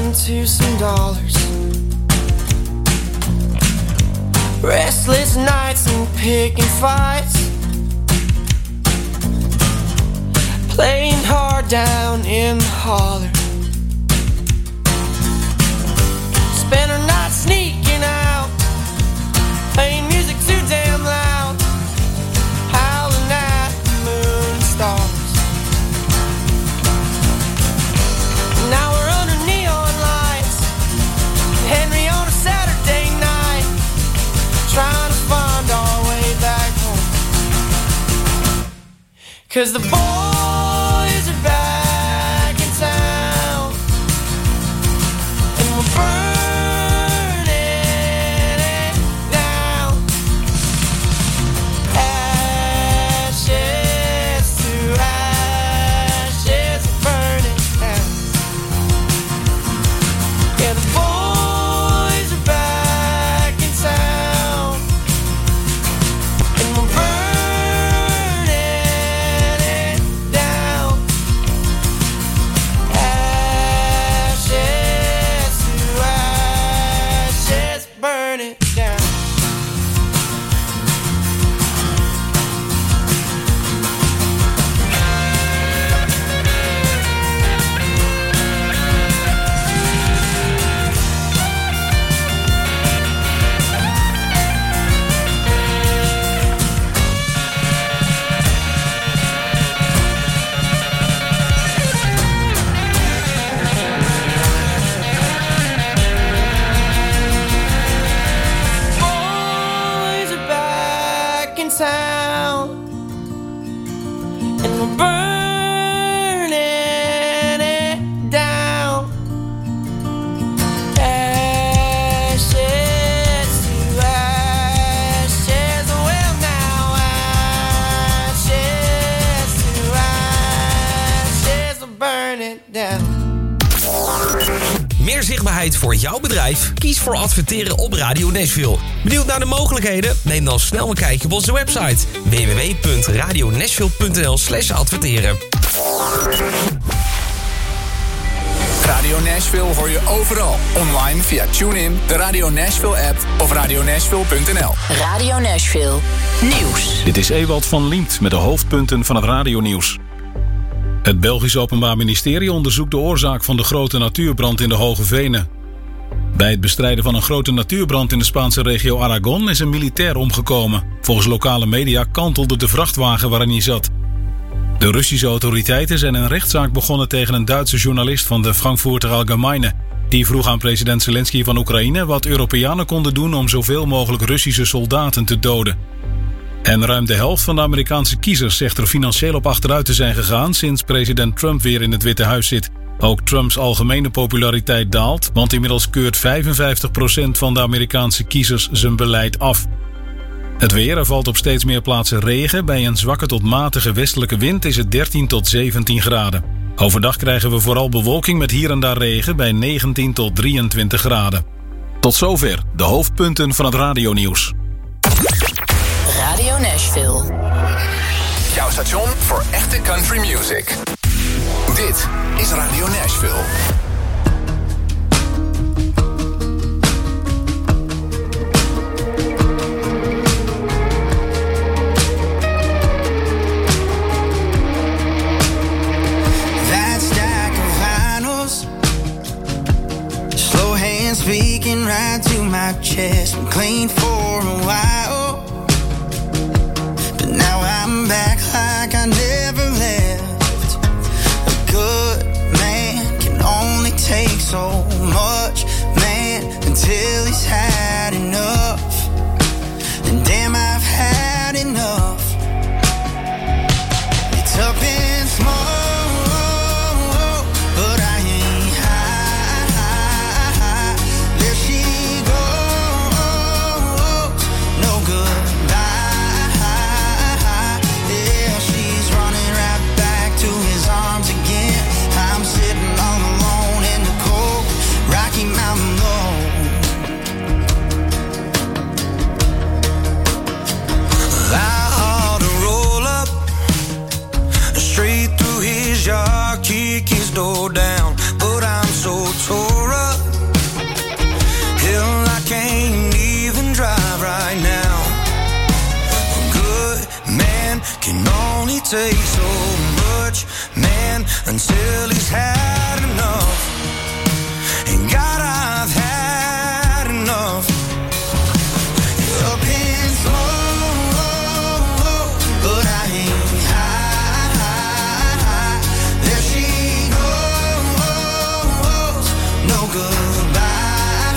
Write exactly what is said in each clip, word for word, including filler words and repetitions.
into some dollars. Restless nights and picking fights, playing hard down in the holler. Spend our night sneaking out, playing music too damn loud, howling at the moon and stars. Now we're under neon lights, Henry on a Saturday night, trying to find our way back home. 'Cause the boys are back in town, and we're burning it down. Ashes to ashes, burning down. Yeah, the boys are back in town, and we're burning it down. Ashes to ashes, burn it down. Boys are back in town, and we're burning it down. Ashes to ashes, well now, ashes to ashes, we'll burn it down. Meer zichtbaarheid voor jouw bedrijf? Kies voor adverteren op Radio Nashville. Benieuwd naar de mogelijkheden? Neem dan snel een kijkje op onze website w w w punt radio nashville punt n l slash adverteren. Radio Nashville hoor je overal. Online via TuneIn, de Radio Nashville app of radio nashville punt n l. Radio Nashville Nieuws. Dit is Ewald van Liemt met de hoofdpunten van het radionieuws. Het Belgisch Openbaar Ministerie onderzoekt de oorzaak van de grote natuurbrand in de Hoge Venen. Bij het bestrijden van een grote natuurbrand in de Spaanse regio Aragon is een militair omgekomen. Volgens lokale media kantelde de vrachtwagen waarin hij zat. De Russische autoriteiten zijn een rechtszaak begonnen tegen een Duitse journalist van de Frankfurter Allgemeine. Die vroeg aan president Zelensky van Oekraïne wat Europeanen konden doen om zoveel mogelijk Russische soldaten te doden. En ruim de helft van de Amerikaanse kiezers zegt er financieel op achteruit te zijn gegaan sinds president Trump weer in het Witte Huis zit. Ook Trumps algemene populariteit daalt, want inmiddels keurt vijfenvijftig procent van de Amerikaanse kiezers zijn beleid af. Het weer, er valt op steeds meer plaatsen regen. Bij een zwakke tot matige westelijke wind is het dertien tot zeventien graden. Overdag krijgen we vooral bewolking met hier en daar regen bij negentien tot drieëntwintig graden. Tot zover de hoofdpunten van het radionieuws. Radio Nashville. Jouw station voor echte country music. Dit is Radio Nashville. That stack of vinyls, slow hands speaking right to my chest. Been clean for a while, but now I'm back like I never left. A good man can only take so much, man, until he's had enough. And damn, I've had enough. It's up in smoke, but I ain't high. There she goes, no goodbye. Yeah, she's running take so much, man, until he's had enough. And God, I've had enough. Up in smoke, but I ain't high. There she goes, no goodbye.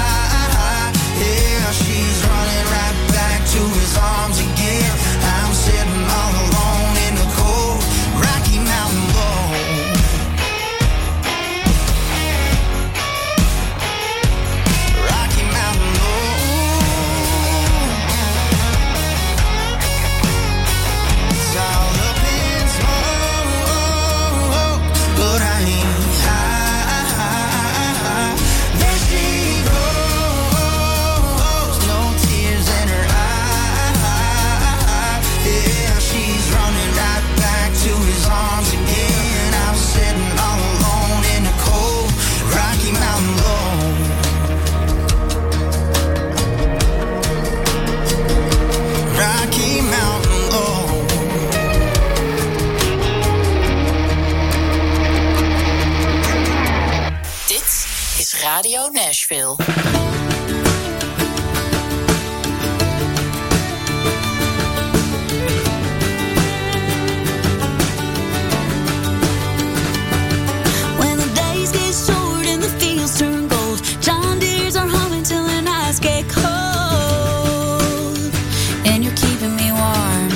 Yeah, she's running right back to his arms again. I'm sitting all alone in the cold Rocky Mountain road. Rocky Mountain road. It's all up in smoke, but I ain't high. There she goes, no tears in her eyes. Yeah, she's running right back to his arms again. I'm sitting all alone in the cold Rocky Mountain road. Rocky Mountain road. Dit is Radio Nashville. When the days get short and the fields turn gold, John Deere's are humming till the nights get cold, and you're keeping me warm.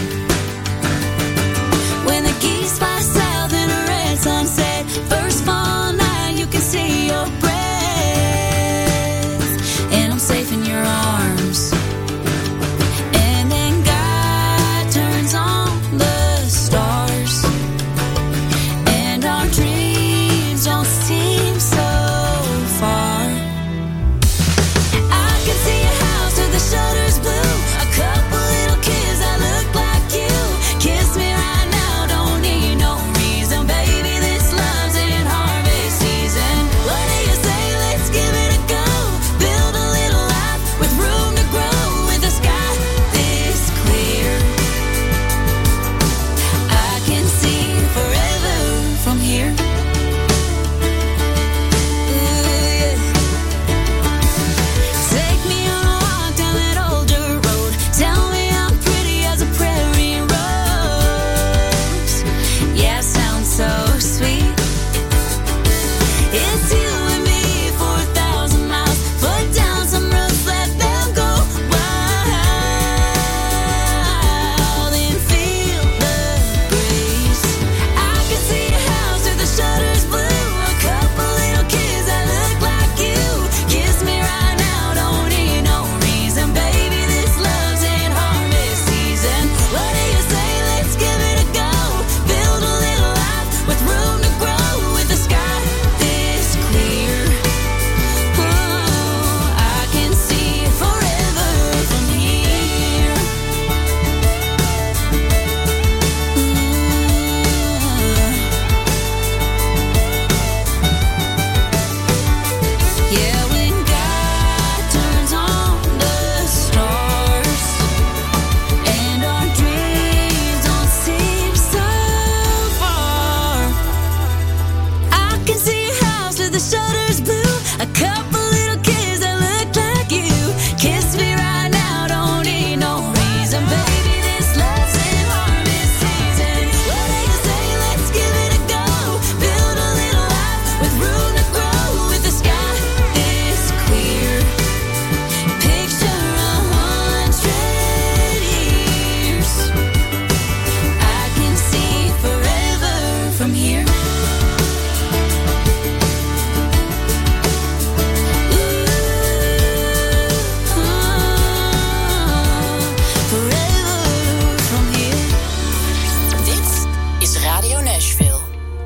When the geese fly south in a red sunset, first fall night you can see your breath, and I'm safe in your arms. And then God turns on the stars, and our dreams don't seem so far. I can see a house with the shutters blue, a couple little kids that look like you. Kiss me right now, don't need no reason, baby, this love's in harvest season. What do you say, let's give it a go, build a little life with room to grow, with a sky this clear. I can see forever from here. Take me on a walk down that old dirt road. Tell me I'm pretty as a prairie rose. Yeah, sounds so sweet. It's you and me for a thousand miles. Put down some roots, let them go wild, and feel the breeze. I can see a house with the shutters blue, a couple little kids that look like you. Kiss me right now, don't need no reason, baby, this love's in harvest season. What do you say, let's give it a go, build a little life with room to grow, with the sky this clear. Ooh, I can see forever from here. Yeah, when God turns on the stars, and our dreams don't seem so far. I can see a house with the shutters blue, a couple little kids that look like you. Kiss me right now, don't need no reason, baby, this love's in harvest season. What do you say, let's give it a go, build a little life with room to grow, with the sky this clear. Picture a hundred years. I can see forever from here. Forever from here. Dit is Radio Nashville.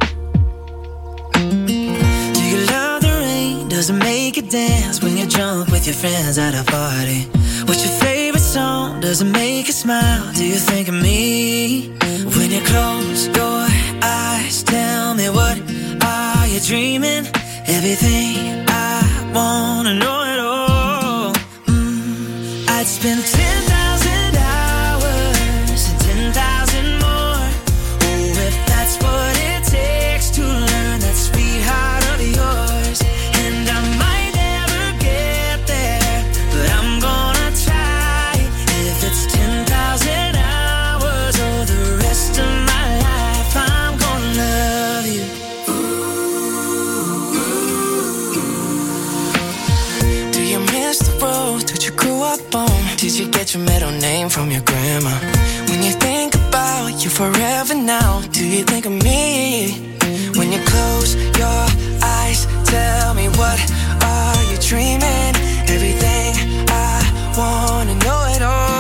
Do you love the rain? Does it make you dance when you're drunk with your friends at a party? What's your favorite song? Does it make you smile? Do you think of me? When you close your eyes, tell me, what are you dreaming? Everything I wanna know it all. Mm, I'd spend ten thousand hours and ten thousand more Did you get your middle name from your grandma? When you think about you forever now, do you think of me? When you close your eyes, tell me what are you dreaming? Everything I wanna know it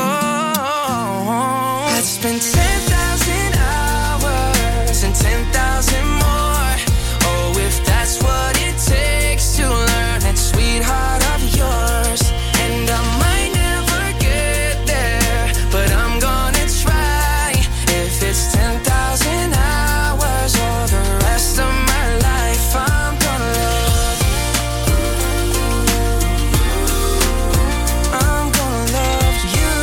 all. I'd spend ten thousand hours and ten thousand more. Oh, if that's what it takes to learn that sweetheart of yours. And I might never get there, but I'm gonna try. If it's ten thousand hours or the rest of my life, I'm gonna love you. I'm gonna love you.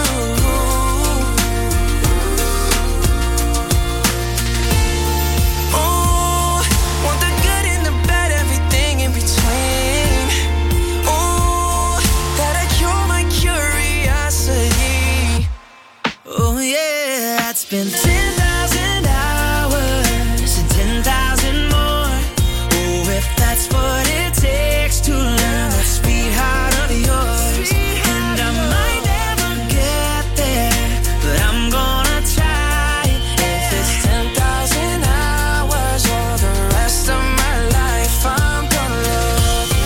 Oh, want the good and the bad, everything in between. Oh, that'll cure my curiosity. Oh yeah, I'd spend ten thousand hours and ten thousand more. Oh, if that's what it takes to learn that sweetheart of yours. And I might never get there, but I'm gonna try. If it's ten thousand hours or the rest of my life, I'm gonna love you.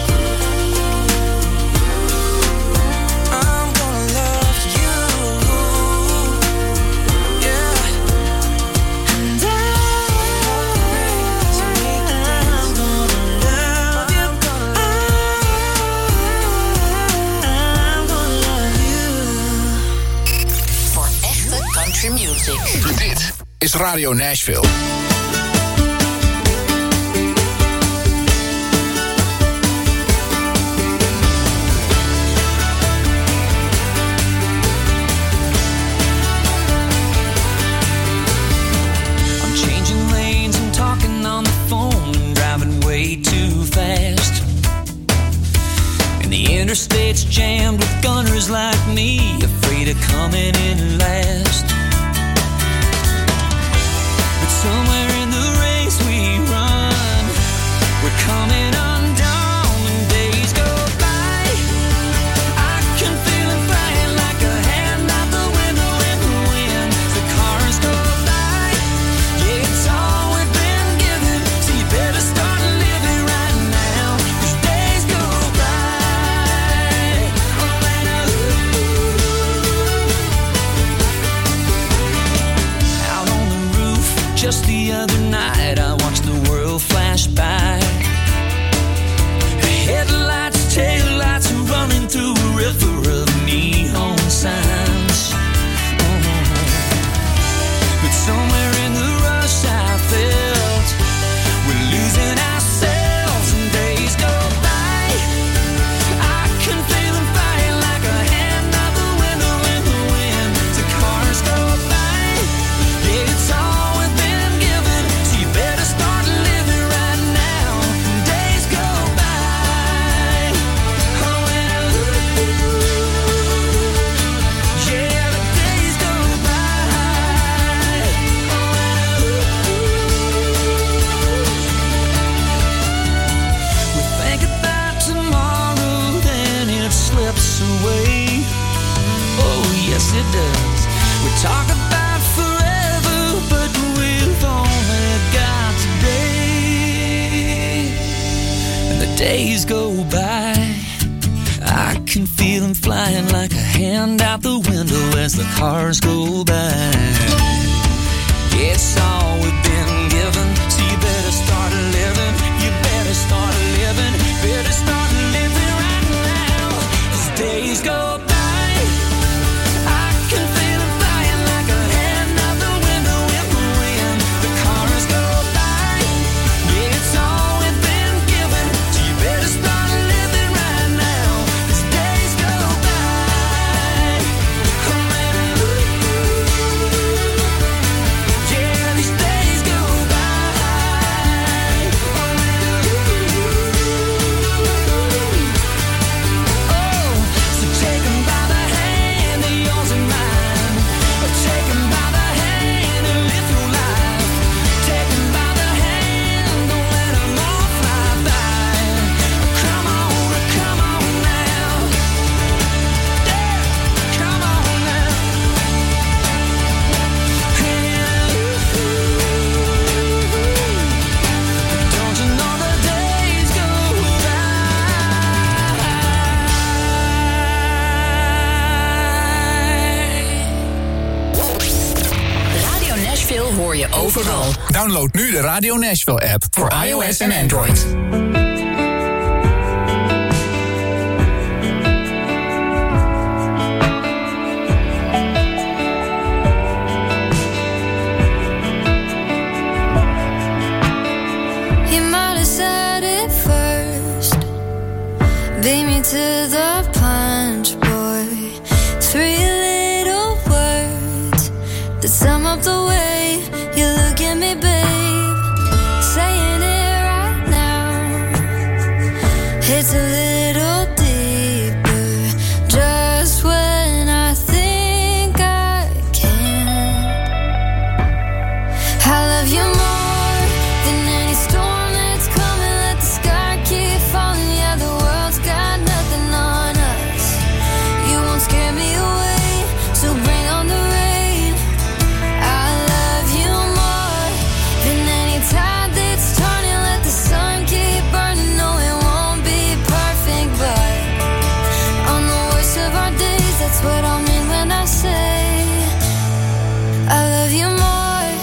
I'm gonna love you. Yeah. And I, I'm gonna love you. I'm gonna love you. Voor echte country music. Dit is Radio Nashville. I'm changing lanes and talking on the phone, driving way too fast. And the interstate's jammed with gunners like me, afraid of coming in last. But somewhere in the race we run, we're coming undone and days go by. I can feel it flying like a hand out the window in the wind. The cars go by. Yeah, it's all we've been given, so you better start living right now, 'cause days go by. Oh, and I- out on the roof just the other night, I watched the world flash by. Headlights, taillights running through a river of neon signs. Oh. But somewhere in the rush I felt we're losing ourselves and days go by. I can feel them flying like a hand out the window in the wind. The cars go by. Yeah, it's all we've been given, so you better start living right now. Days go by. Oh, and I- yeah, the days go by. Oh, and I- we think about tomorrow, then it slips away. Oh, yes, it does. We talk about forever, but we've only got today. And the days go by. I can feel them flying like a hand out the window as the cars go by. It's all we've been given, so you better start living. You better start living. Better start living right now, 'cause days go by. I can feel them flying like a hand out the window in the wind. The cars go by. Yeah, it's all we've been given, so you better start living right now, 'cause days go by. Oh, and I- yeah, these days go by. Download nu de Radio Nashville app voor iOS en Android. You might have said it first. Beat me to the punch, boy. Three little words that sum up the way you look at me, babe. Saying it right now, it's a little deeper. Just when I think I can, I love you more than any storm that's coming. Let the sky keep falling. Yeah, the world's got nothing on us. You won't scare me away, so bring on the rain. I love you more than any tide that's turning. Let the sun keep burning. No, it won't be perfect, but on the worst of our days, that's what I mean when I say I love you more.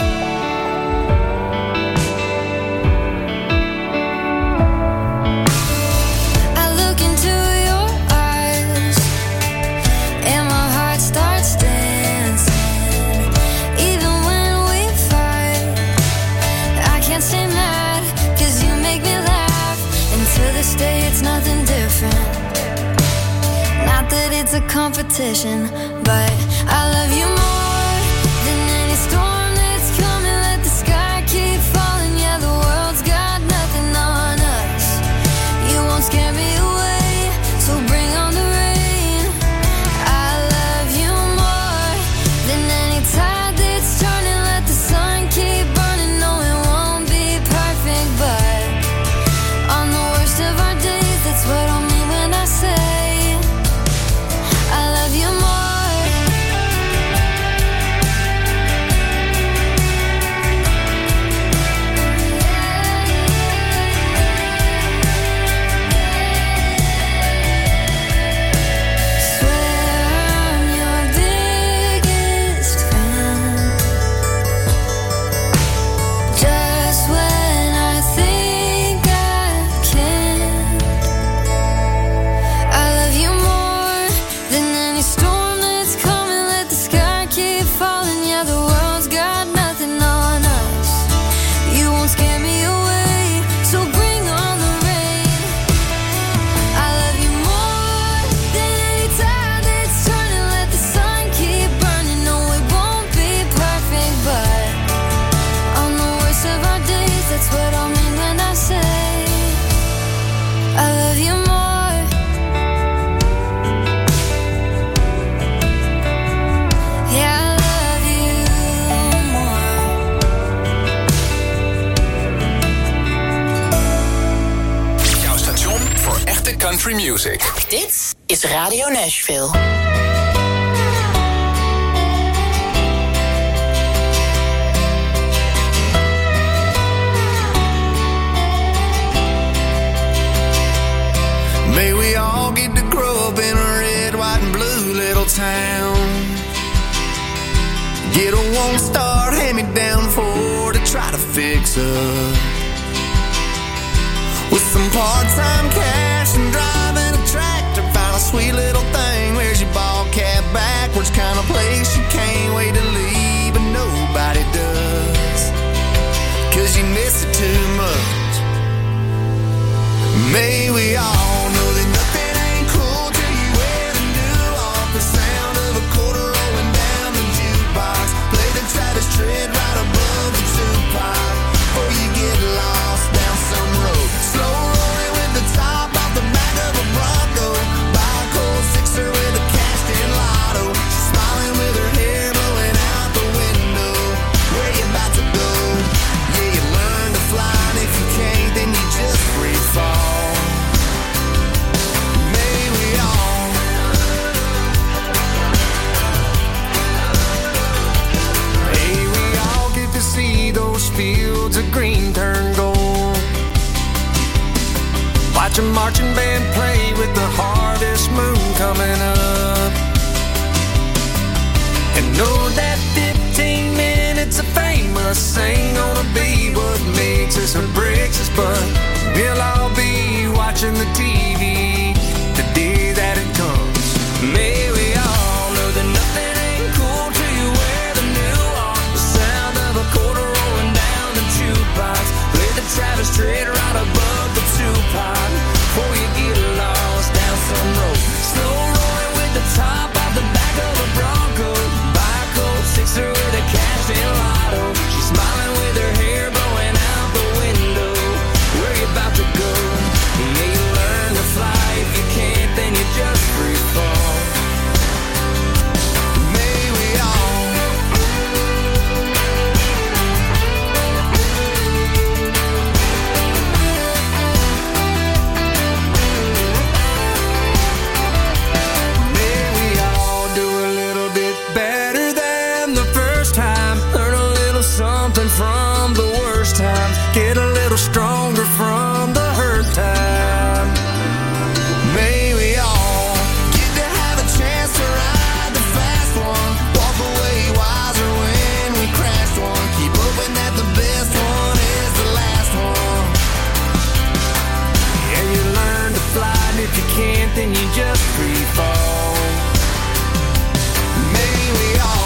I look into your eyes and my heart starts dancing. Even when we fight, I can't stay mad, cause you make me laugh. And to this day it's nothing different. Not that it's a competition, but I love you more than any storm that's coming. Let the sky keep falling. Yeah, the world's got nothing on us. You won't scare me away, so bring on the rain. I love you more than any tide that's turning. Let the sun keep burning. No, it won't be perfect, but on the worst of our days, that's what I mean when I say I love you more. Swear I'm your biggest fan. Just when I think I can, I love you more than any storm that's coming. Let the sky keep falling. Yeah, the world's got nothing on us. You won't scare me away, so bring on the rain. I love you more than any tide that's turning. Let the sun keep burning. No, it won't be perfect, but on the worst of our days, that's what I mean when I say I love you more. Yeah, I love you more. Jouw station voor echte country music. Dit is Radio Nashville. May we all get to grow up in a red, white, and blue little town. Get a one-star hand-me-down Ford to try to fix up. With some part-time cash and driving a tractor, find a sweet little thing. Wears your ball cap backwards, kind of place you can't wait to leave, but nobody does, cause you miss it too much. May we all know that nothing ain't cool till you wear the new off. The sound of a quarter rolling down the jukebox. Play the Travis Tritt right above the two-pipe before you get lost down some road. Slow rolling with the top off the back of a Bronco. Buy a cold sixer with a cashed-in lotto. She's smiling with her hair blowing out the window. Where you about to go? Yeah, you learn to fly, and if you can't, then you just free fall. May we all May we all get to see those fields of green turn gold. Watch a marching band play with the harvest moon coming up. And know that fifteen minutes of fame will us ain't gonna be what makes us or breaks us, but we'll all be watching the T V the day that it comes. May we all know that nothing ain't cool till you wear the new on. The sound of a quarter rolling down the jukebox. Play the Travis Tritt right above the two-pot. Before you get lost down some road, slow rolling with the top off the back of a Bronco. Buy a cold sixer with a cash in lotto. She's smiling with her hair blowing out the window. Where you about to go? Yeah, you learn to fly. If you can't, then you just free fall. May we all May we all do a little bit better than the first time. Learn a little something from the worst times. Get a little stronger from the hurt time. May we all get to have a chance to ride the fast one. Walk away wiser when we crashed one. Keep hoping that the best one is the last one. Yeah, you learn to fly, and if you can't, then you just free fall. May we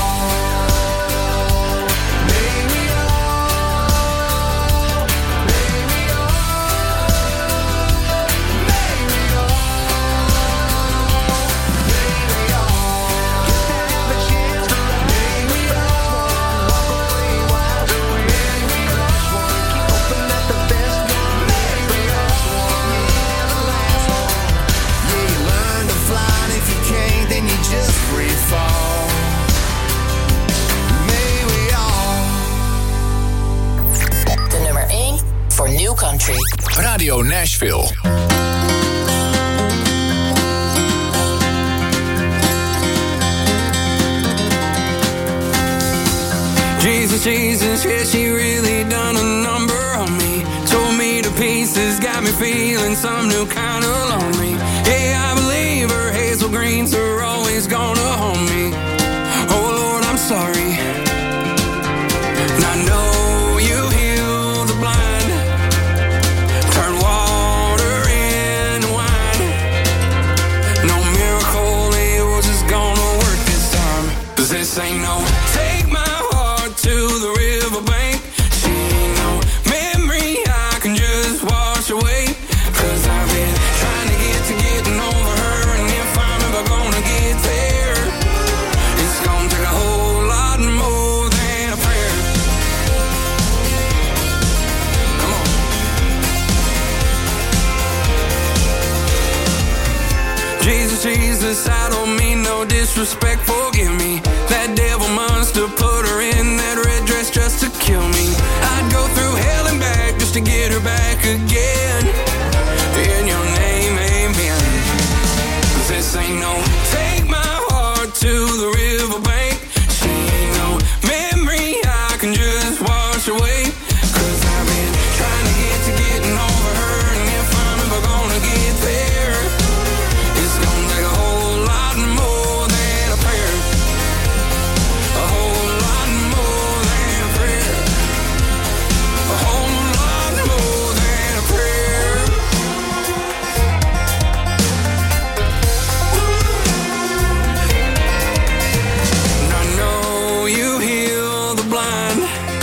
all, may we all, may we all, may we all, may we all get to have a chance to ride. May we all walk away wiser when we crash one. Keep hoping that the best one may be us one, yeah, the last one. Yeah, you learn to fly, and if you can't, then you just free fall. May we all. De nummer één voor New Country. Radio Nashville. Jesus, Jesus, yeah, she really done a number on me. Tore me to pieces, got me feeling some new kind of lonely. Yeah, I believe her hazel greens are always gonna haunt me. Oh Lord, I'm sorry. And I know you heal the blind, turn water into wine. No miracle of yours is gonna work this time. 'Cause this ain't no take my heart to the riverbank. She ain't no memory I can just wash away. 'Cause I've been trying to get to getting over her, and if I'm ever gonna get there, it's gonna take a whole lot more than a prayer. Come on. Jesus, Jesus, I don't mean no disrespect, forgive me. That devil must have put her in that red dress just to kill me. I'd go through hell and back just to get her back again. In your name, amen. 'Cause this ain't no take my heart to the riverbank. She ain't no memory I can just wash away. 'Cause I've been trying to get to getting over her, and if I'm ever gonna get there, it's gonna take a whole lot more than a prayer. A whole lot more than a prayer. A whole lot more than a prayer. And I know you heal the blind,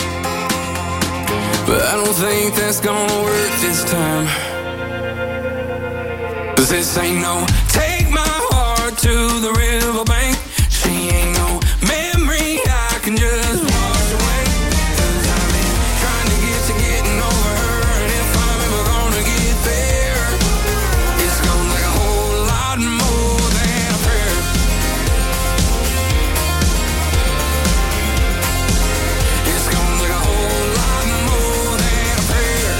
but I don't think that's gonna work this time. 'Cause this ain't no take my heart to the riverbank. She ain't no memory I can just wash away. 'Cause I've been trying to get to getting over her, and if I'm ever gonna get there, it's gonna take a whole lot more than a prayer. It's gonna take a whole lot more than a prayer.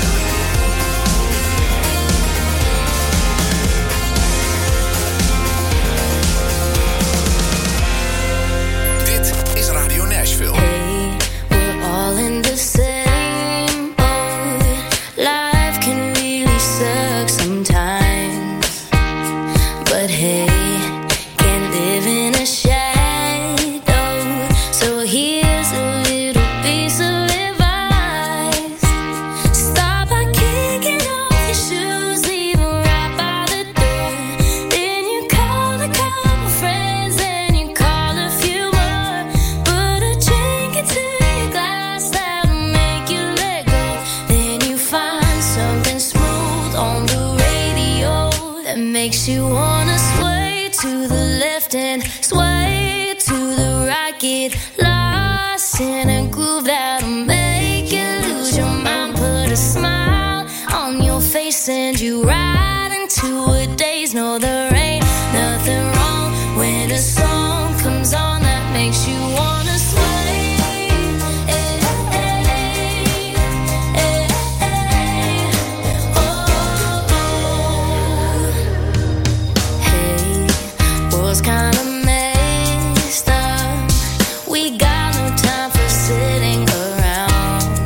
that makes you wanna sway to the left and sway to the right. Get lost in a groove that'll make you lose your mind. Put a smile on your face, send you right into a daze. No, there ain't nothing wrong when a song comes on that makes you wanna sway. Was kind of messed up. We got no time for sitting around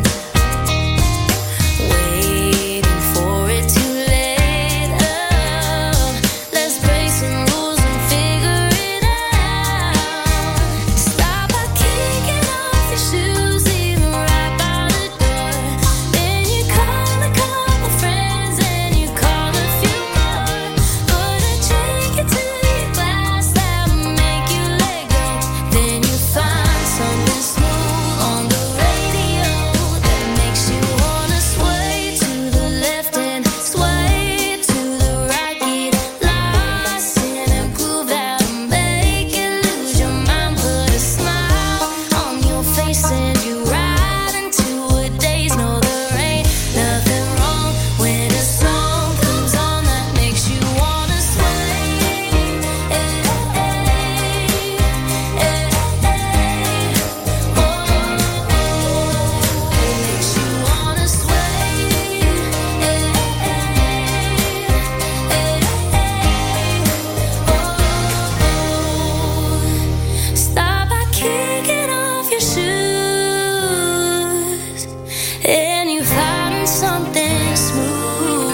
waiting for it to let up. Let's break some rules and figure it out. Stop by kicking off your shoes, even right by the door. Then you call a couple friends and you call a few more. Put a drink into your glass that'll make you let go. Then you find something smooth on the radio that makes you wanna sway to the left and sway to the right. Get lost in a groove that'll make you lose your mind. Put a smile on your face and you right into a daze. No, there ain't nothing wrong when a song comes on that makes you wanna sway. Stop by kicking off your shoes and you find something smooth,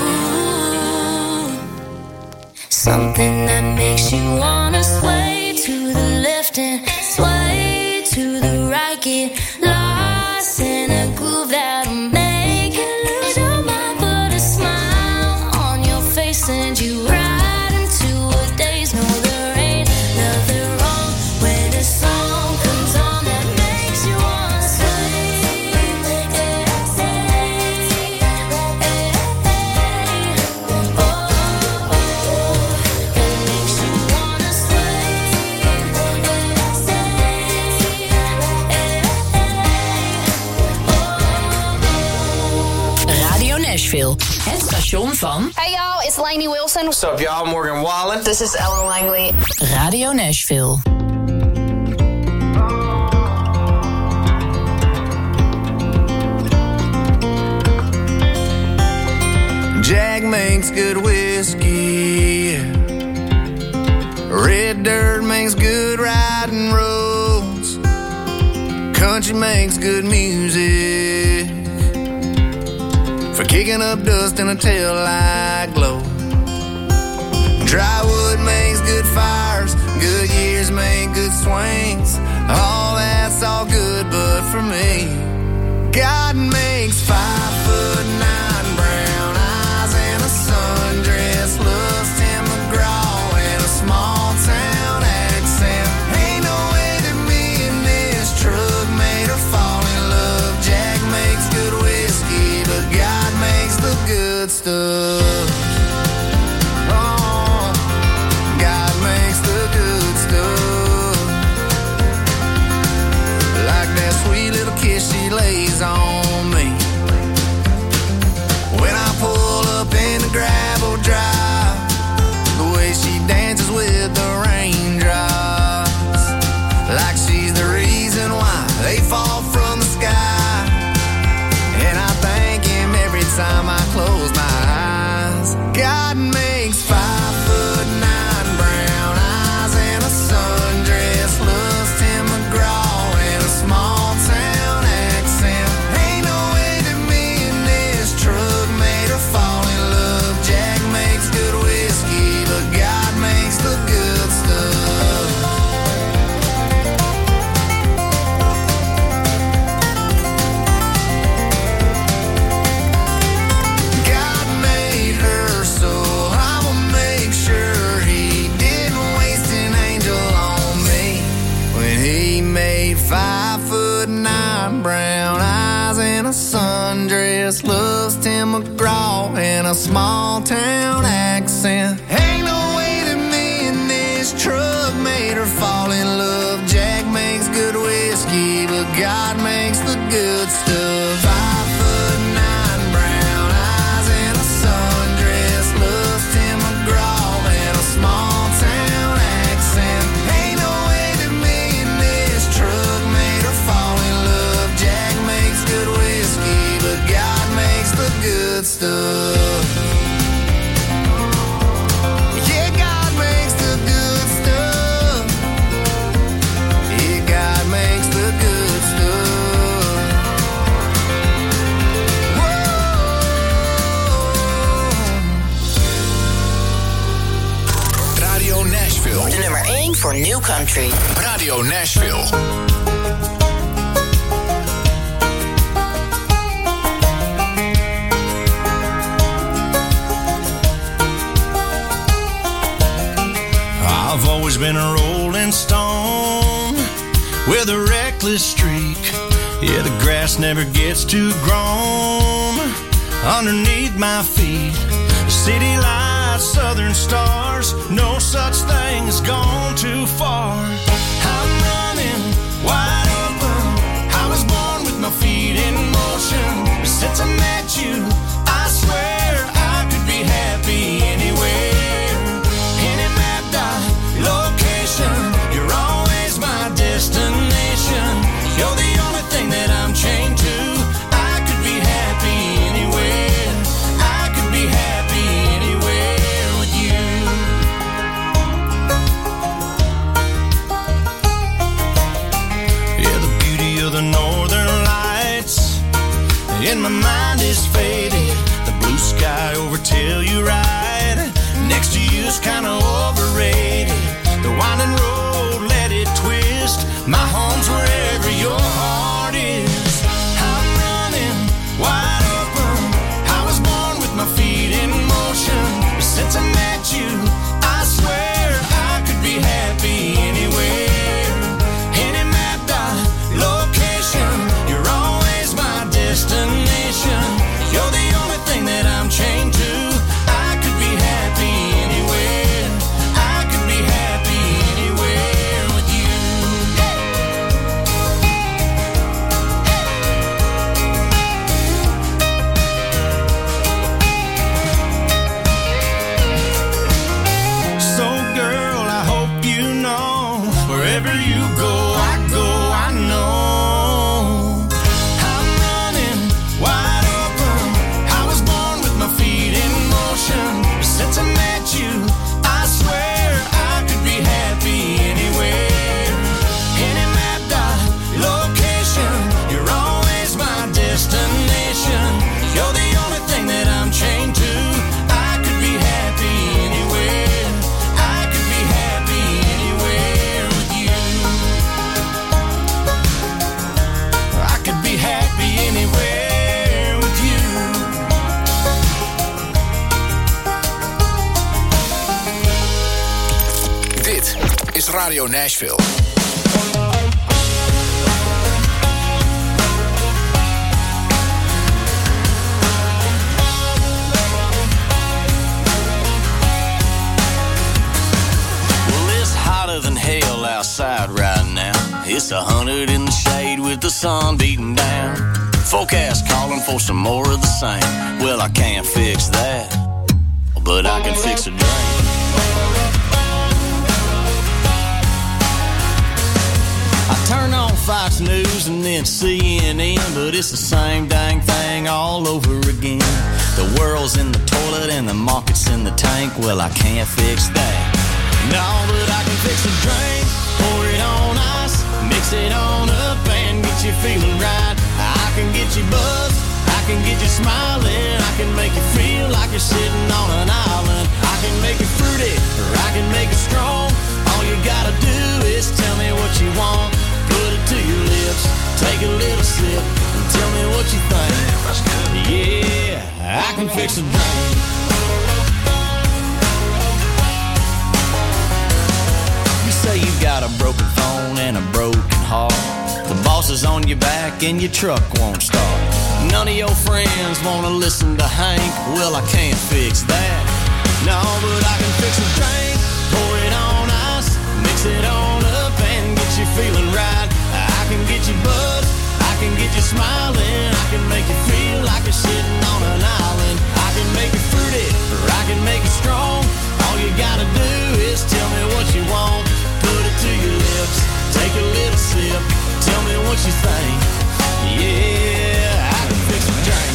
something that makes you wanna sway to the left and sway to the right. Get lost in a groove that'll make you lose your mind. Put a smile on your face and you right into a daze. No, there ain't nothing wrong when a song comes on that makes you wanna sway. It makes you wanna sway. Radio Nashville. Het station van Hey y'all, it's Lainey Wilson. What's up, y'all? Morgan Wallen. This is Ellen Langley. Radio Nashville. Jack makes good whiskey. Red dirt makes good riding roads. Country makes good music for kicking up dust in a tail-light glow. Dry wood makes good fires. Good years make good swings. All that's all good, but for me, God makes five foot nine brown eyes and a sundress looks Tim McGraw and a small town accent. Ain't no way that me and this truck made her fall in love. Jack makes good whiskey, but God makes the good stuff. a small town accent. Ain't no way that me and this truck made her fall in love. Jack makes good whiskey, but God makes the good stuff. Five foot nine, brown eyes and a sundress, loves Tim McGraw and a small town accent. Ain't no way that me and this truck made her fall in love. Jack makes good whiskey, but God makes the good stuff. Yeah, God makes the good stuff. Yeah, God makes the good stuff. Whoa. Radio Nashville. De nummer één voor New Country. Radio Nashville. I've always been a rolling stone with a reckless streak. Yeah, the grass never gets too grown underneath my feet. City lights, southern stars, no such thing as gone too far. I'm running wide open. I was born with my feet in motion. Since I met you, I swear I could be happy anywhere. Location, you're always my destination. You're the only thing that I'm chained to. I could be happy anywhere. I could be happy anywhere with you. Yeah, the beauty of the northern lights in my mind is faded. The blue sky over Telluride next to you is kinda overrated. The winding road, let it twist. My home's wherever your heart is. I'm running wide open. I was born with my feet in motion. Since I met you, I swear I could be happy anywhere. Any map dot location, you're always my destination. You're the only thing that I'm chained to. I could be happy anywhere. I could be happy anywhere with you. So girl, I hope you know, wherever you go, I go, I know. I'm running wide open. I was born with my feet in motion. Since I met you, I swear I could be happy anywhere. Any map dot location, you're always my destination. You're the only thing that I'm chained to. I could be happy anywhere. I could be happy anywhere with you. I could be happy anywhere with you. Dit is Radio Nashville. Well, it's hotter than hell outside right now. It's a hundred in the shade with the sun beating down. Forecast calling for some more of the same. Well, I can't fix that, but I can fix a drain. I turn on Fox News and then C N N, but it's the same dang thing all over again. The world's in the toilet and the market's in the tank. Well, I can't fix that. No, but I can fix a drink, pour it on ice, mix it on up and get you feeling right. I can get you buzzed, I can get you smiling, I can make you feel like you're sitting on an island. I can make you fruity, or I can make you strong. All you gotta do is tell me what you want. Put it to your lips, take a little sip, and tell me what you think. That's good. Yeah, I can fix a drink. You say you got a broken phone and a broken heart. The boss is on your back and your truck won't start. none of your friends wanna listen to Hank. Well, I can't fix that. No, but I can fix a drink, pour it on ice, mix it on up and get you feeling right. I can get you buzzed, I can get you smiling, I can make you feel like you're sitting on an island. I can make you fruity, or I can make you strong. All you gotta do is tell me what you want. Put it to your lips, take a little sip, tell me what you think. Yeah, I can fix a drink.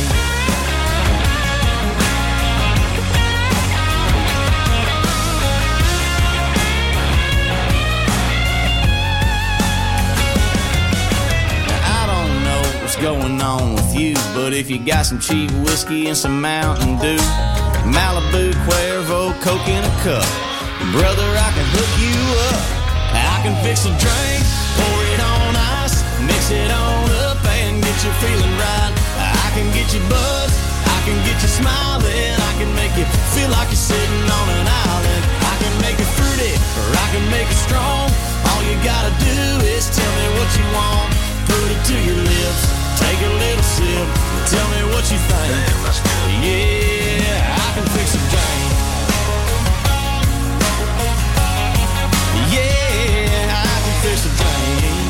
Going on with you, but if you got some cheap whiskey and some Mountain Dew, Malibu, Cuervo, Coke in a cup, brother, I can hook you up. I can fix a drink, pour it on ice, mix it on up and get you feeling right. I can get you buzzed, I can get you smiling, I can make you feel like you're sitting on an island. I can make you fruity, or I can make you strong. All you gotta do is tell me what you want. Put it to your lips, take a little sip, tell me what you think. Yeah, I can fix a drink. Yeah, I can fix a drink.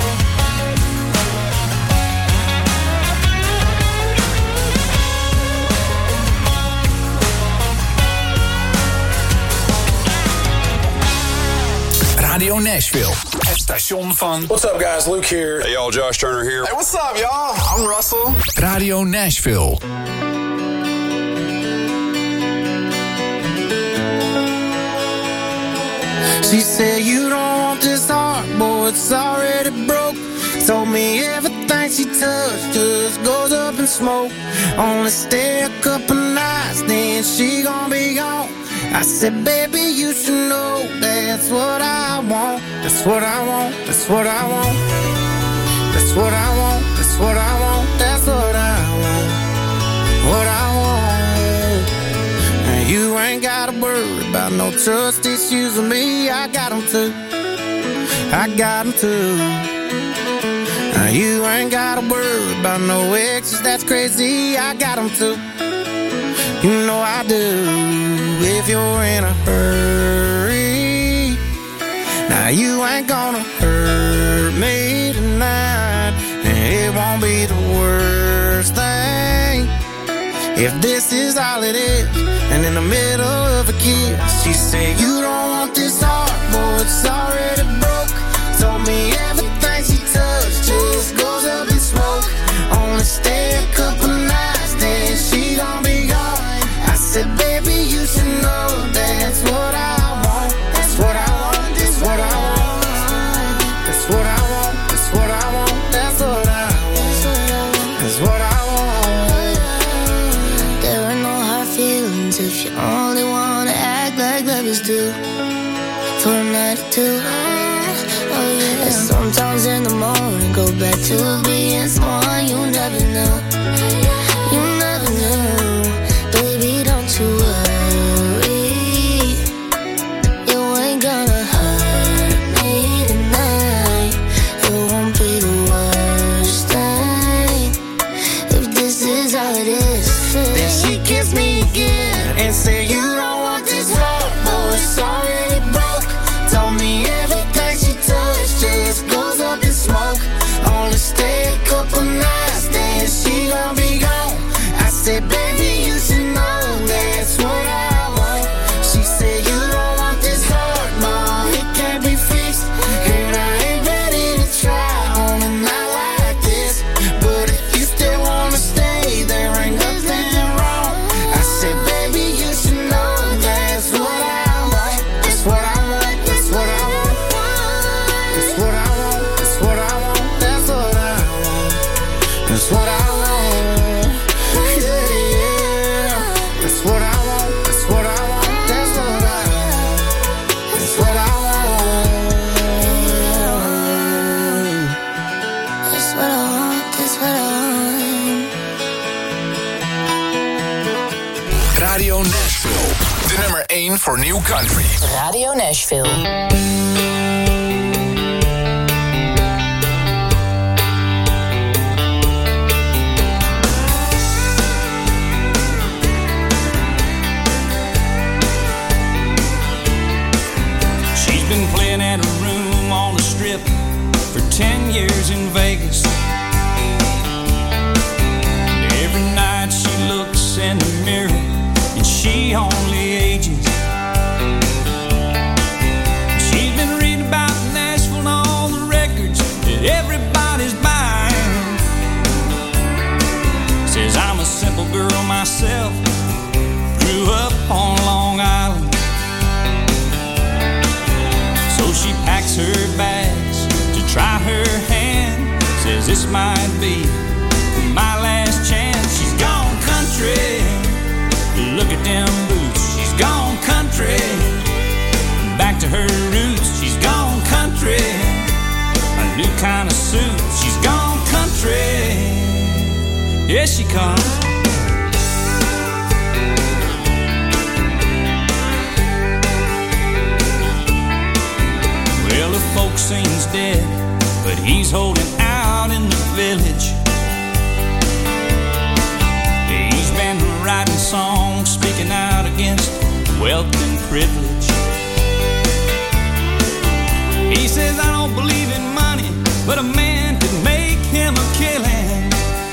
Radio Nashville, het station van... What's up guys, Luke here. Hey y'all, Josh Turner here. Hey, what's up y'all? I'm Russell. Radio Nashville. She said you don't want this heart, boy, it's already broke. Told me everything she touched just goes up in smoke. Only stay a couple nights, then she gon' be gone. I said, baby, you should know that's what I want. That's what I want, that's what I want. That's what I want, that's what I want. That's what I want, what I want. And you ain't gotta worry about no trust issues with me. I got them too, I got them too. Now you ain't gotta worry about no exes, that's crazy. I got them too, you know I do. If you're in a hurry, now you ain't gonna hurt me tonight. And it won't be the worst thing if this is all it is. And in the middle of a kiss, she said, you don't want this heart, boy, it's already broke. Told me everything she touched just goes up in smoke. Only stay a couple nights, then she gon' be gone. I said, baby, you should know that's what I want. That's what I want, that's what I want. That's what I want, that's what I want. That's what I want, that's what I want. There are no hard feelings if you only wanna act like lovers do. For a night or two, oh yeah. And sometimes in the morning, go back to being someone you never knew. You never knew. Baby, don't you worry, you ain't gonna hurt me tonight. It won't be the worst thing if this is all it is. Then she kissed me again and said, you don't want this heart, boy, it's already broke. Told me everything she touched just goes up in smoke. Only stay a couple nights, then she gon' be gone. I said, baby, you should know that's what I want. She said, you don't want this heart, ma, it can't be fixed. And I ain't ready to try on a night like this. But if you still wanna stay, there ain't nothing wrong. I said, baby, you should know that's what I want. That's what I want, that's what I want. That's what I want, that's what I want. That's what I want, that's what I want. That's what I want, that's what I want, that's what I want, that's what I want. That's what I want, that's what I want. Radio Nashville, de nummer één voor New Country. Radio Nashville. been at a room on the strip for ten years in Vegas. And every night she looks in the mirror and she only ages. She's been reading about Nashville and all the records that everybody's buying. Says I'm a simple girl myself, grew up on Long Island. So she packs her bags to try her hand. Says this might be my last chance. She's gone country, look at them boots. She's gone country, back to her roots. She's gone country, a new kind of suit. She's gone country, here she comes. Well, the folk's dead, but he's holding out in the village. He's been writing songs, speaking out against wealth and privilege. He says, I don't believe in money, but a man could make him a killing.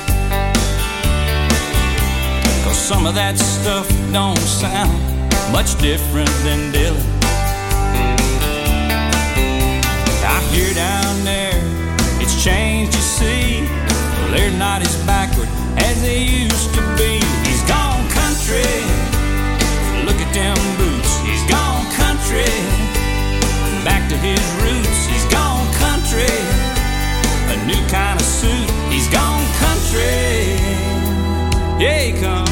'Cause some of that stuff don't sound much different than Dylan. I hear down there, it's changed, you see. Well, they're not as backward as they used to be. He's gone country, look at them boots. He's gone country, back to his roots. He's gone country, a new kind of suit. He's gone country, yeah, he comes.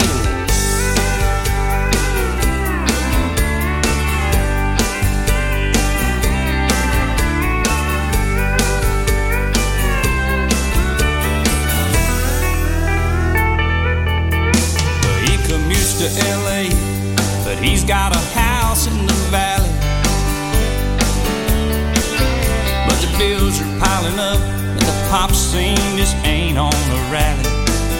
To L A, but he's got a house in the valley. But the bills are piling up and the pop scene just ain't on the rally.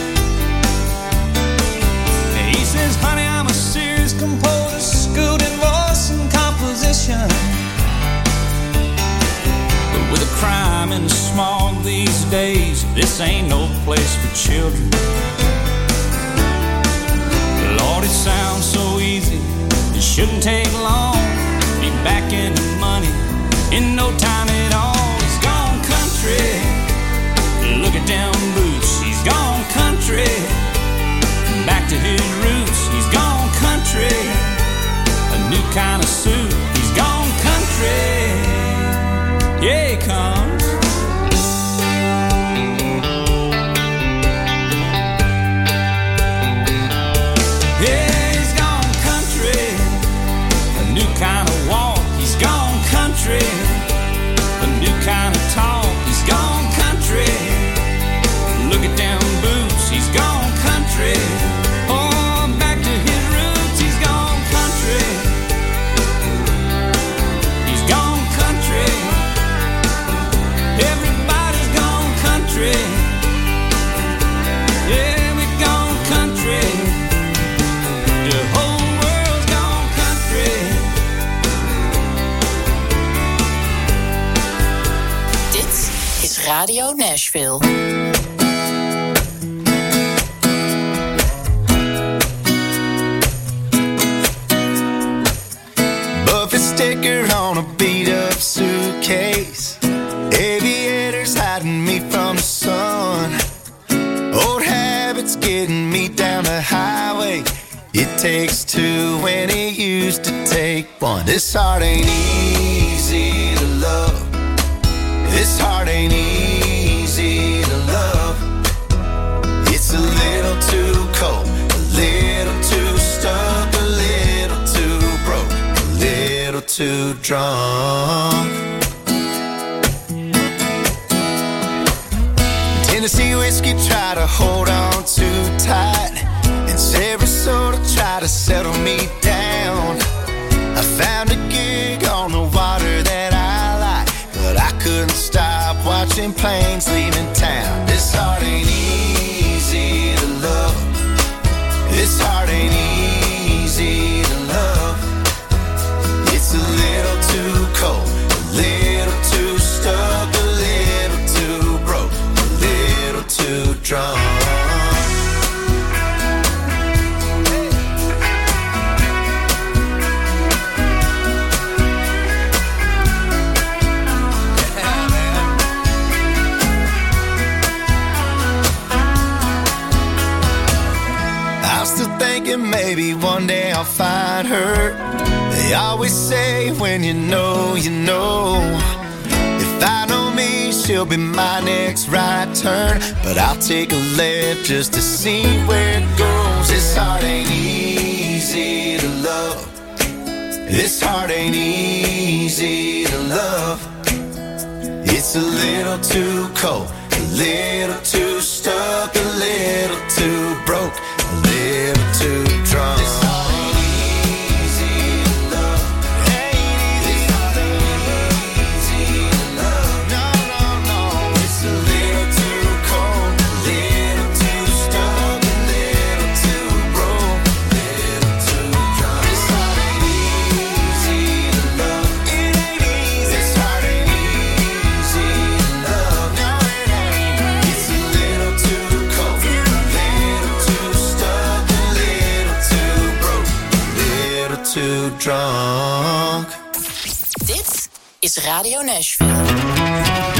And he says, honey, I'm a serious composer, schooled in voice and composition. But with the crime and the smog these days, this ain't no place for children. Lord, it sounds so easy, it shouldn't take long. Be back in the money in no time at all. He's gone country, look at them boots. He's gone country, back to his roots. He's gone country, a new kind of suit. He's gone country, yeah, he comes. Kind of walk, he's gone country. A new kind of talk, he's gone country. Look at them boots, he's gone country. Oh, back to his roots, he's gone country. He's gone country. Everybody's gone country. Yeah, we're gone country. The whole world's gone country. Radio Nashville. Buffett sticker on a beat up suitcase. Aviators hiding me from the sun. Old habits getting me down the highway. It takes two when it used to take one. This heart ain't easy to love. This heart ain't easy to love. It's a little too cold, a little too stuck, a little too broke, a little too drunk. Tennessee whiskey try to hold on too tight, and Sarasota try to settle me down. I found a gig on the water that I like, but I couldn't stop watching planes leaving town. This heart ain't easy to love. This heart ain't easy to love. It's a little too cold, maybe one day I'll find her. They always say when you know, you know. If I know me, she'll be my next right turn. But I'll take a left just to see where it goes. This heart ain't easy to love. This heart ain't easy to love. It's a little too cold, a little too stuck, a little too broke, a little too drunk. This heart ain't easy to love. Ain't easy. This heart ain't easy to love. No, no, no. It's a little too cold, a little too stuck, a little too broke, a little too drunk. This heart ain't easy to love. It ain't easy. This heart ain't easy to love. No, it ain't. It's a little too cold, a little too stuck, a little too broke, a little too drunk. Dit is Radio Nashville.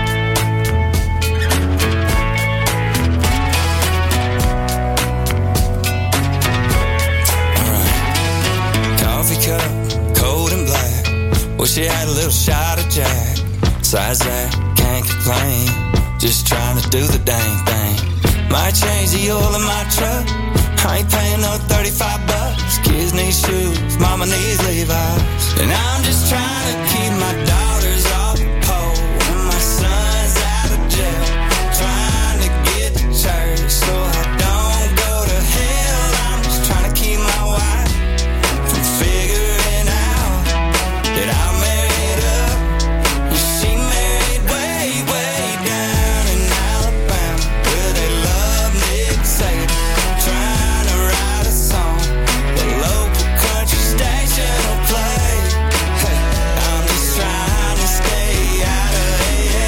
Coffee cup, cold and black. Wish you had a little shot of Jack. Besides that, can't complain. Just trying to do the dang thing. Might change the oil in my truck. I ain't paying no thirty-five bucks. Kids need shoes, mama needs Levi's. And I'm just trying to keep my daughters off the pole and my son's out of jail. Trying to get to church so I don't go to hell. I'm just trying to keep my wife from figuring out that I'm married up and she married way, way down in Alabama where they love Nick Saban. Trying to write a song the local country station will play. Hey, I'm just trying to stay out of A A.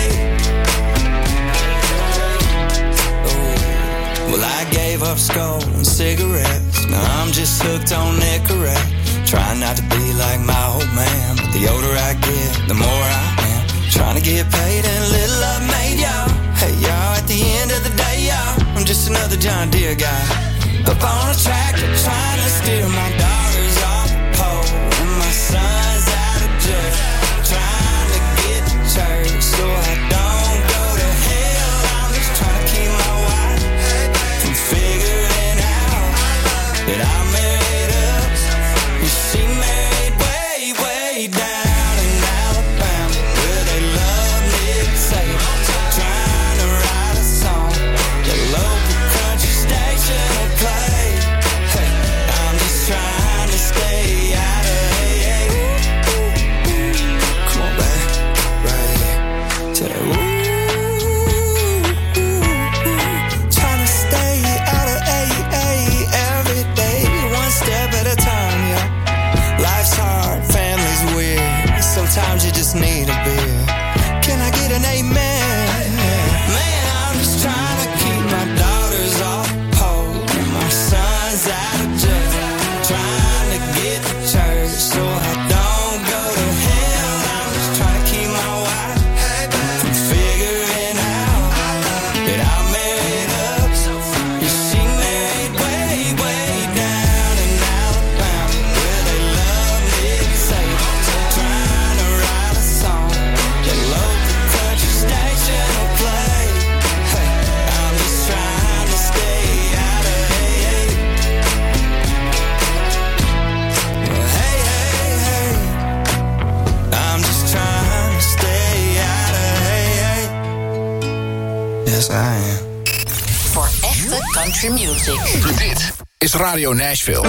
Oh, well, I gave up skull and cigarettes. Now I'm just hooked on Nicorette. Trying not to be like my old man, but the older I get, the more I am. Trying to get paid and little I've made, y'all. Hey, y'all, at the end of the day, y'all, I'm just another John Deere guy. Up on a tractor, trying to steer my daughters off the pole and my son's out of jail. Trying to get to church so I don't go to hell. I'm just trying to keep my wife from figuring out that I'm married up and she married way, way down in Alabama where they love Nick Saban. Trying to write a song the local country station will play. Hey, I'm just trying to stay out of A A. Come on back, right here. Tell that ooh, trying to stay out of A A every day, one step at a time, yeah. Life's hard, family's weird. Sometimes you just need a beer. Can I get an amen? Man, I'm just trying to keep my daughters off the pole and my son's out of jail. Trying to get to church so I don't go to hell. I'm just trying to keep my wife from figuring out that I'm married up and she married way, way down in Alabama where they love Nick Saban. Trying to write a song the local country station will play. Hey, I'm just trying to stay out of A A. Well, hey, hey, hey, I'm just trying to stay out of A A. Yes, I am. Voor echte country music. Dit is Radio Nashville.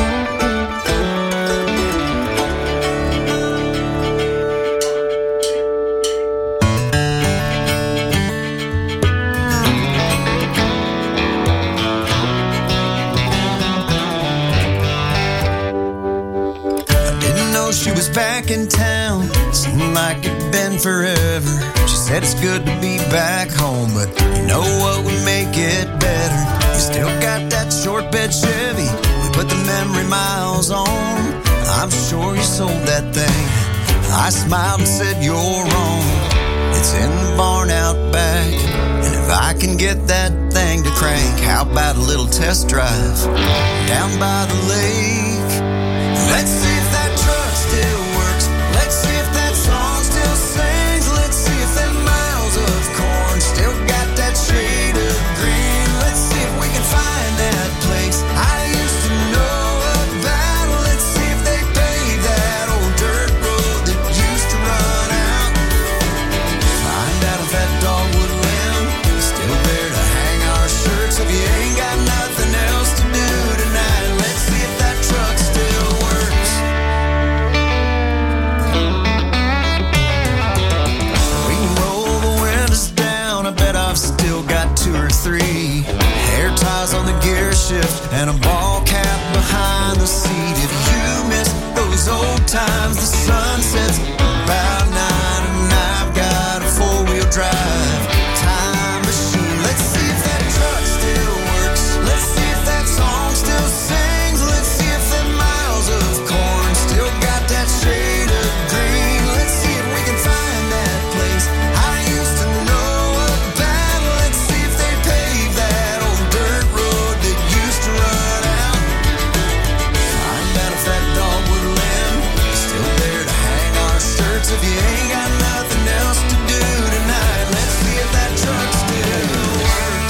Didn't know she was back in town. Seemed like it'd been forever. She said it's good to be back home, but you know what would make it better? You still got that short bed Chevy we put the memory miles on. I'm sure you sold that thing. I smiled and said you're wrong. It's in the barn out back, and if If I can get that thing to crank, how about a little test drive down by the lake? Let's see if that truck still works. Let's see if that song still sings. Let's see if them miles of corn still got that shade of green. Let's see if we can find that place I used to know about. Let's see if they paved that old dirt road that used to run out. Find out if that dogwood limb is still there to hang our shirts. If you ain't got nothing else to do tonight, let's see if that truck still works. We can roll the windows down. I bet I've still got two or three hair ties on the gear shift and a ball cap behind the seat. If you miss those old times, the sun sets about nine and I've got a four-wheel drive time machine. Let's see if that truck still works. Let's see if that song still sings. Let's see if them miles of corn still got that shade of green. Let's see if we can find that place I used to know about. Let's see if they paved that old dirt road that used to run out. Find out if that dogwood limb is still there to hang our shirts. If you ain't got nothing else to do tonight, let's see if that truck still works.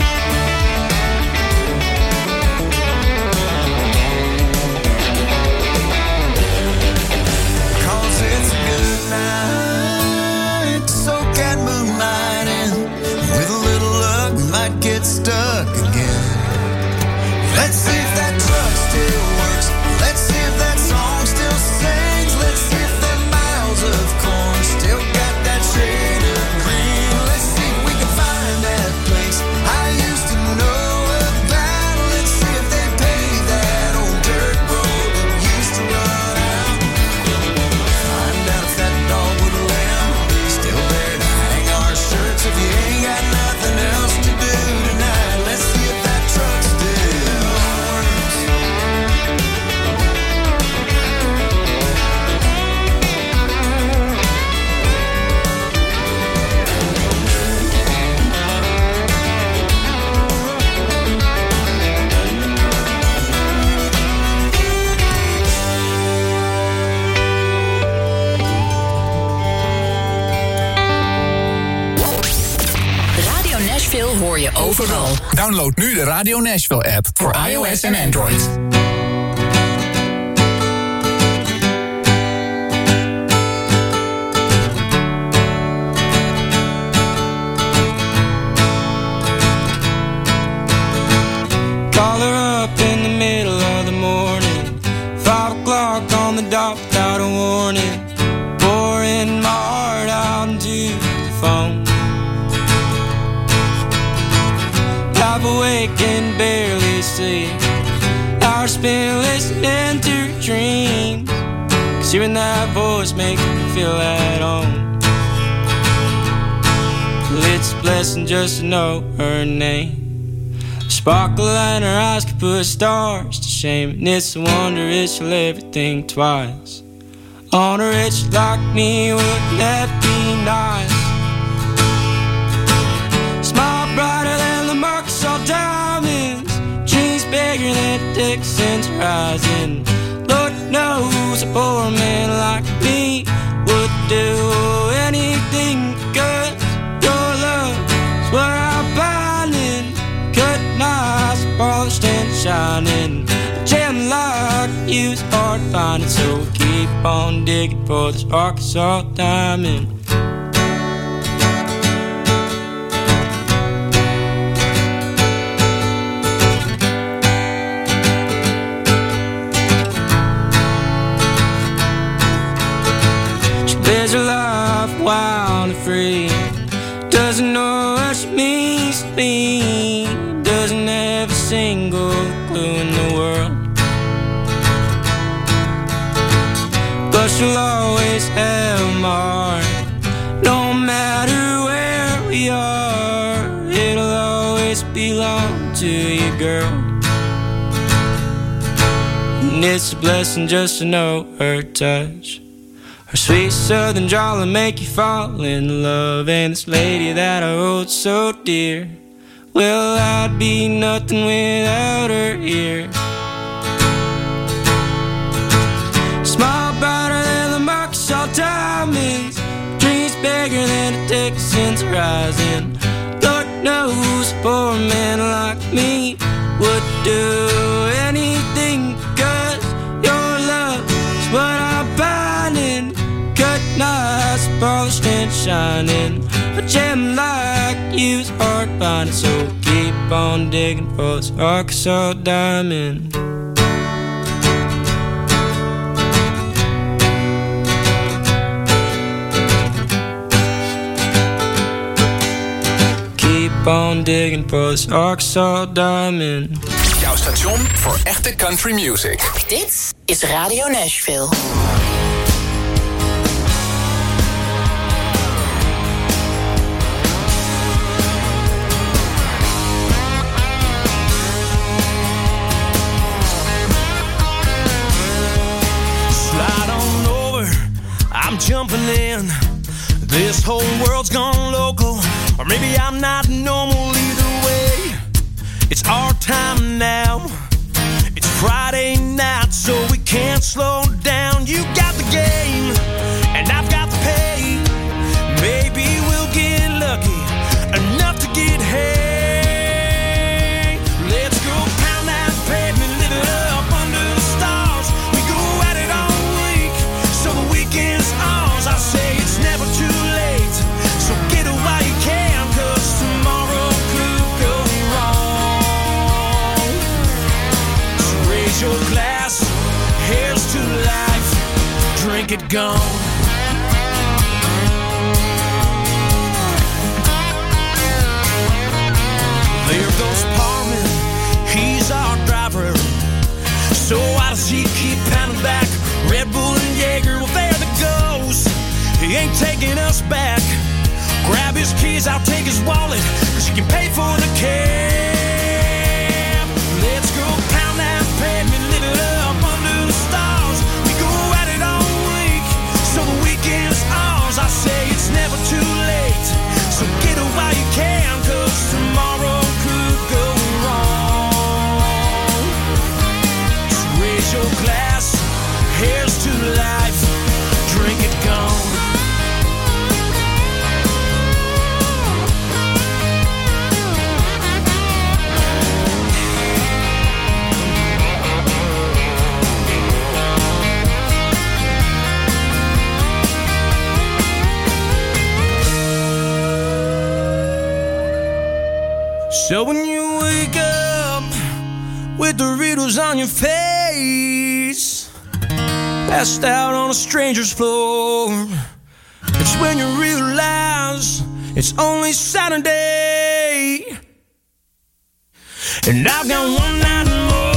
'Cause it's a good night to soak that moonlight in. With a little luck, we might get stuck again. Let's see if that truck still works. Let's see if that song still sings. Let's see if them miles of corn still got that shade of green. Let's see if we can find that place I used to know about. Let's see if they paved that old dirt road that used to run out. Find out if that dogwood limb is still there to hang our shirts. If you ain't got nothing else to do tonight, let's see if that truck still works. Radio Nashville hoor je overal. Download nu de Radio Nashville app voor iOS en Android. Call her up in the middle of the morning, five o'clock on the dot without a warning, pouring my heart out into the phone. Half awake and barely sleep, hours spent listening to her dreams, 'cause hearing that voice makes me feel at home. Well, it's a blessing just to know her name. Sparkle in her eyes could put stars to shame, and it's a wonder if she'll ever think twice. On a rich like me, wouldn't that be nice? Smile brighter than the markets all diamonds, dreams bigger than Dixon's rising. Lord knows a poor man like me would do anything good. Your love is where I'm finding good nights, polished and shining. A gem like you's hard finding, so keep on digging for this Arkansas diamond. She lives her life wild and free, doesn't know what she means to me, doesn't have a single clue in the world, but she'll always have my heart. No matter where we are, it'll always belong to you, girl. And it's a blessing just to know her touch, Her sweet southern drawl will make you fall in love. And this lady that I hold so dear, well, I'd be nothing without her ear. Smile brighter than the Arkansas diamonds, dreams bigger than the Texans rising. Lord knows a poor man like me would do anything, 'cause your love is what I'm finding. Cut nice, polished and shining. A gem like you's hard finding, so keep on digging for this Arkansas diamond. Keep on digging for this Arkansas diamond. Jouw station voor echte country music. Dit is Radio Nashville. Slide on over, I'm jumping in. This whole world's gone local, or maybe I'm not normal. Either way, it's our time now. It's Friday night, so we can't slow down. You got the game, and I've got the pay. Maybe we'll get lucky enough to get hay. Let's go pound that pavement, live it up under the stars. We go at it all week, so the weekend's ours. I say it's never too late, so get it while you can, 'cause tomorrow could go wrong. So raise your glass, here's to life, drink it gone. There goes Parman, he's our driver. So why does he keep pounding back? Red Bull and Jaeger, well there it goes. He ain't taking us back. Grab his keys, I'll take his wallet, 'cause he can pay for the cab. Let's go pound that pavement, live it up under the stars. We go at it all week, so the weekend's ours. I say it's never too late, so get it while you can, 'cause tomorrow could go wrong. So raise your glass, here's to life, drink it gone. So when you wake up with the riddles on your face, passed out on a stranger's floor, it's when you realize it's only Saturday. And I've got one night more